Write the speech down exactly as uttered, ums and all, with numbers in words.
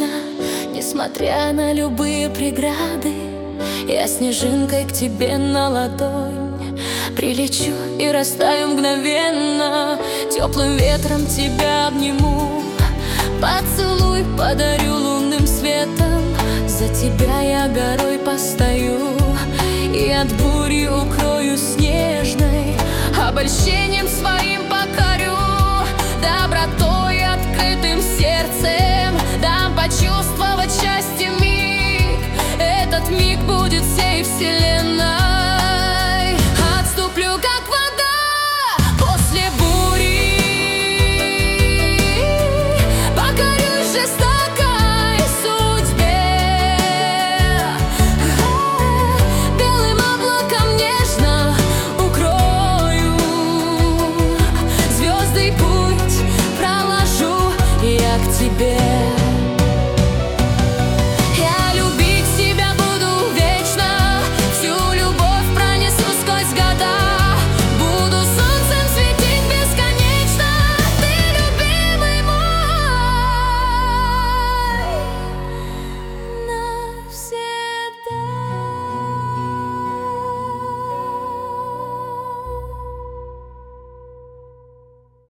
вечно, несмотря на любые преграды. Я снежинкой к тебе на ладонь прилечу и растаю мгновенно. Теплым ветром тебя обниму, поцелуй подарю лунным светом. За тебя я горой постою и от бури укрою снежной. Обольщением своим покорю, добротой открытым сердцем дам почувствовать счастье миг. Этот миг будет всей вселенной.